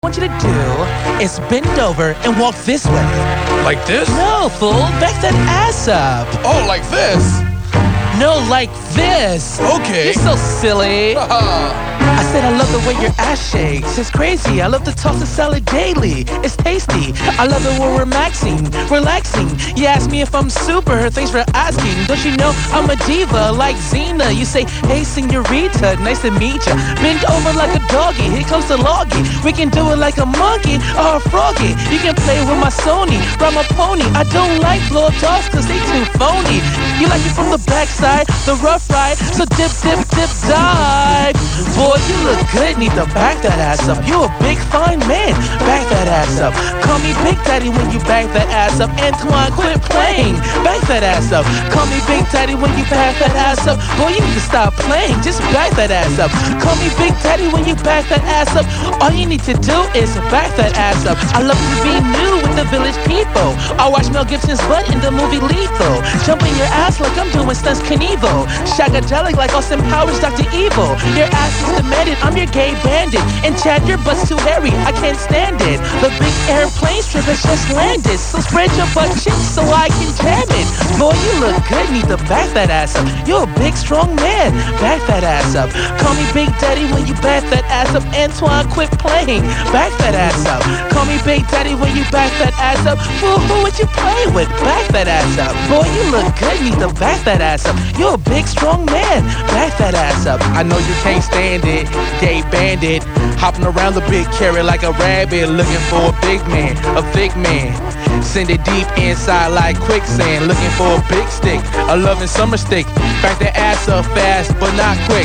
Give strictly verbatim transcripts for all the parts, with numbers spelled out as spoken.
What I want you to do is bend over and walk this way. Like this? No, fool. Back that ass up. Oh, like this? No, like this. Okay. You're so silly. Haha. I said I love the way your ass shakes. It's crazy. I love to toss the salad daily. It's tasty. I love it when we're maxing, relaxing. You ask me if I'm super. Thanks for asking. Don't you know I'm a diva like Xena? You say, hey, senorita, nice to meet ya. Bend over like a doggy. Here comes the loggy. We can do it like a monkey or a froggy. You can play with my Sony, ride my pony. I don't like blow up dogs cause they too phony. You like it from the backside, the rough ride. So dip, dip, dip, dive. Boy, you look good, need to back that ass up. You a big fine man, back that ass up. Call me Big Daddy when you back that ass up. Antoine, quit playing, back that ass up. Call me Big Daddy when you back that ass up. Boy, you need to stop playing, just back that ass up. Call me Big Daddy when you back that ass up. All you need to do is back that ass up. I love to be new with the village people. I watch Mel Gibson's butt in the movie Lethal. Jumping your ass like I'm doing stunts Knievel. Shagadelic like Austin Powers, Doctor Evil. Your ass is demanded, I'm your gay bandit. And Chad, your butt's too hairy, I can't stand it. The big airplane strip has just landed. So spread your butt cheeks so I can jam it. Boy, you look good, need to back that ass up. You're a big strong man, back that ass up. Call me Big Daddy when you back that ass up. Antoine, quit playing, back that ass up. Call me Big Daddy when you back that ass up. Fool, who would you play with? Back that ass up. Boy, you look good, need to back that ass up. You're a big strong man, back that ass up. I know you can't stand it, gay bandit. Hopping around the big carrot like a rabbit. Looking for a big man, a thick man. Send it deep inside like quicksand. Looking for a big stick, a loving summer stick. Back that ass up fast, but not quick.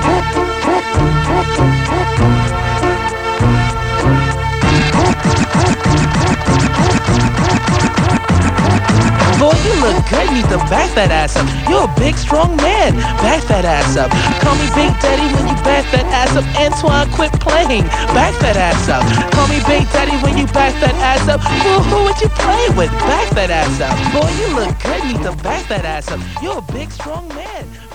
Boy, you look good, need to back that ass up. You're a big, strong man, back that ass up. Call me Big Daddy when you back that ass up. Antoine, quit playing, back that ass up. Call me Big Daddy when you back that ass up. Fool, who would you play with? Back that ass up. Boy, you look good, need to back that ass up. You're a big, strong man.